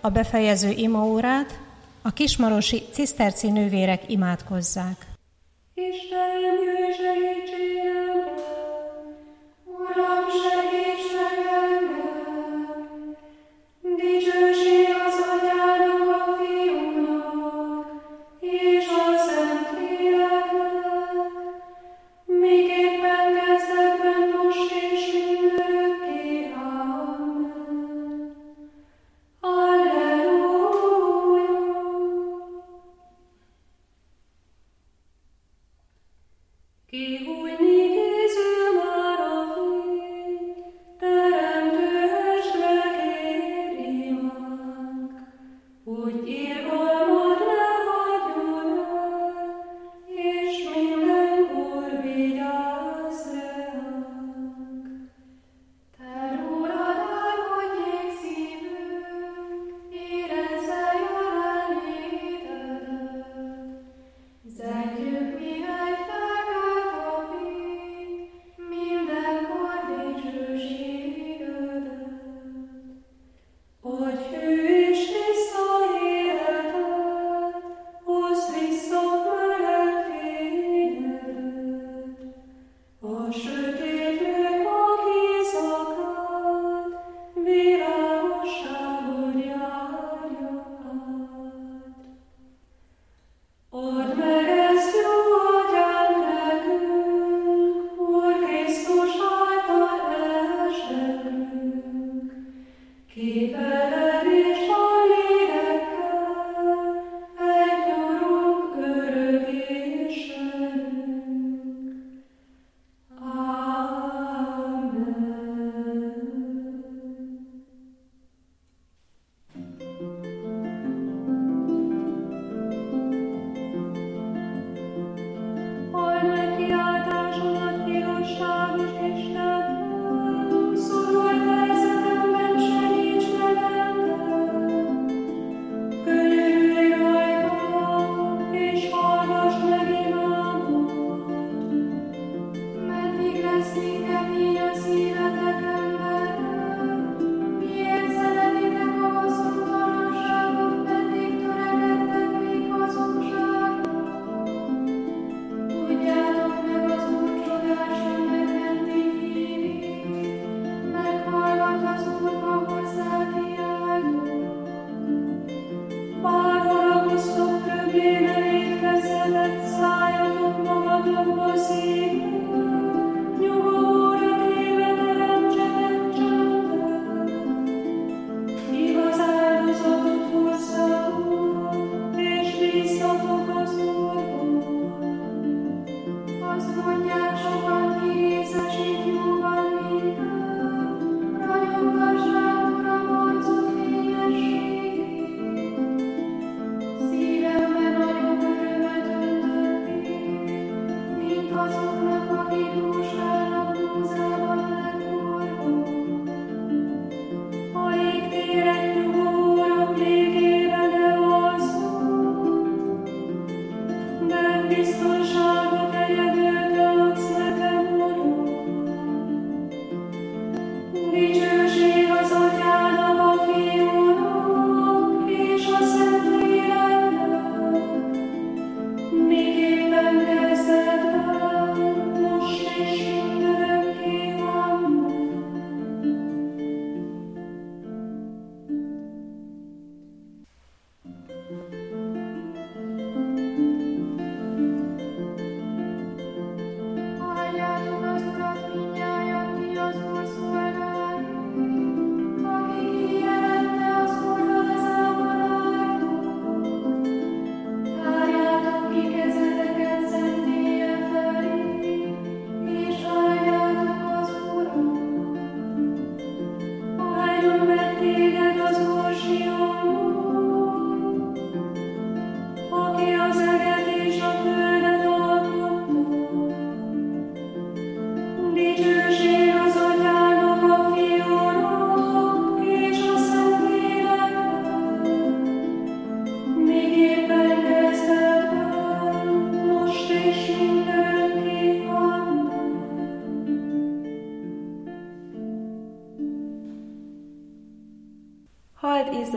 a befejező imaórát a kismarosi ciszterci nővérek imádkozzák. Istenem, jöjj segítségemre! Uram, segíts meg engem! Dicsőség az Atyának, a Fiúnak, és a Szentléleknek, miképpen kezdetben, most és mindörökké. Amen. Alleluja! Ki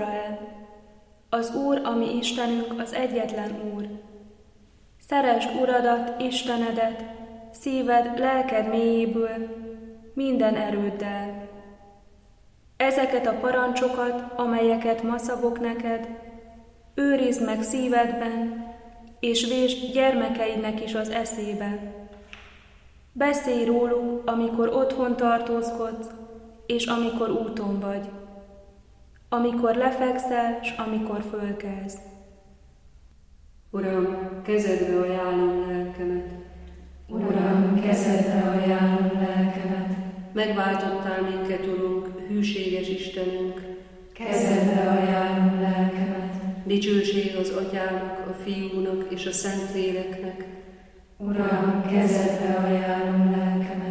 Izrael! Az Úr, a mi Istenünk, az egyetlen Úr. Szeresd Uradat, Istenedet, szíved, lelked mélyéből, minden erőddel. Ezeket a parancsokat, amelyeket ma szabok neked, őrizd meg szívedben, és vésd gyermekeidnek is az eszébe. Beszélj róluk, amikor otthon tartózkodsz, és amikor úton vagy, amikor lefekszel, s amikor fölkelsz. Uram, kezedbe ajánlom lelkemet. Uram, kezedbe ajánlom lelkemet. Megváltottál minket, Urunk, hűséges Istenünk. Kezedbe ajánlom lelkemet. Dicsőség az Atyának, a Fiúnak és a Szentléleknek. Uram, kezedbe ajánlom lelkemet.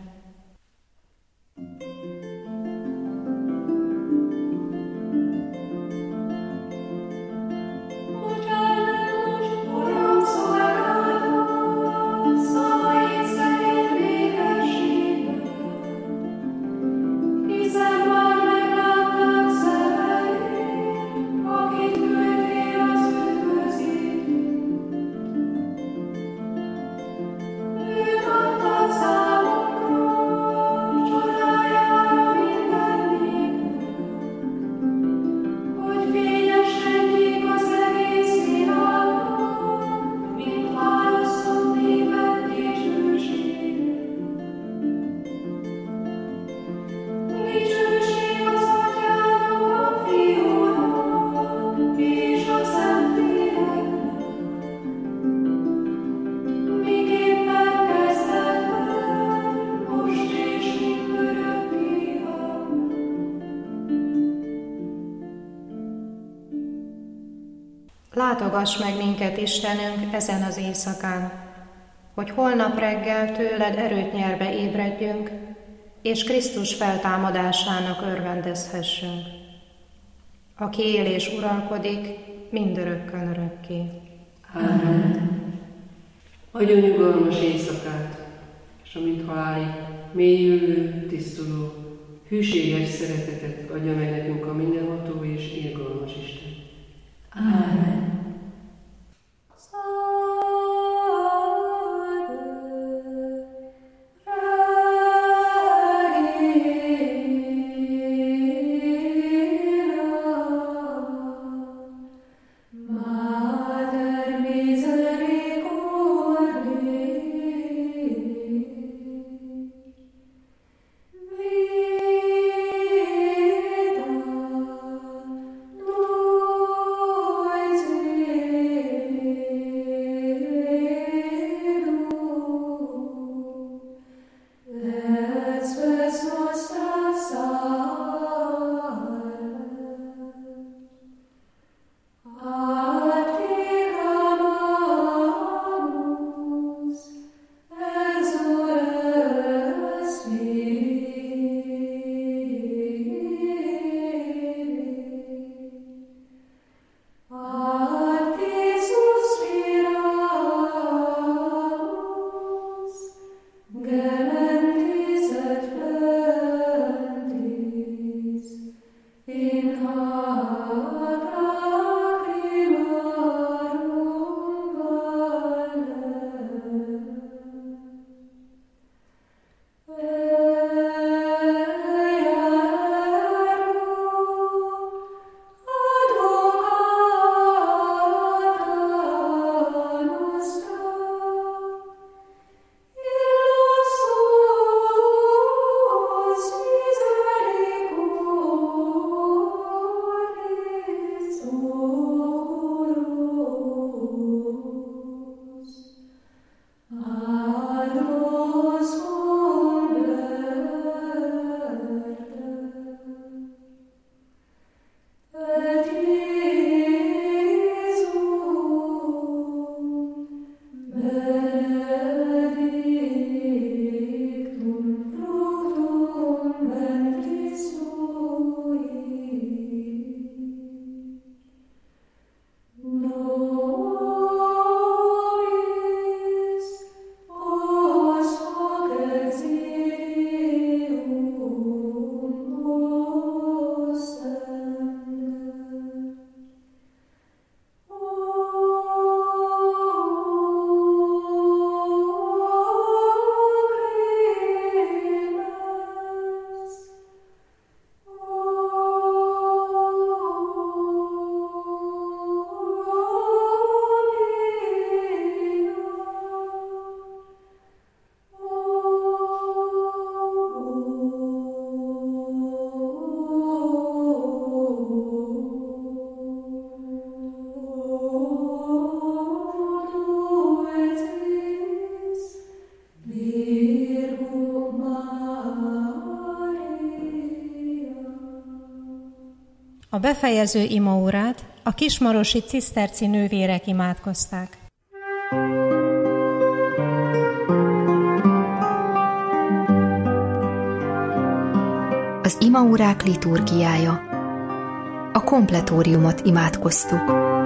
Látogass meg minket, Istenünk, ezen az éjszakán, hogy holnap reggel tőled erőt nyerve ébredjünk, és Krisztus feltámadásának örvendezhessünk, aki él és uralkodik mindörökkön örökké. Amen. Adjon nyugalmas éjszakát, és amint halálig mélyülő, tisztuló, hűséges szeretetet adja meg nekünk a mindenható és irgalmas Isten. Amen. Lord, A befejező imaórát a kismarosi ciszterci nővérek imádkozták. Az imaórák liturgiája. A kompletóriumot imádkoztuk.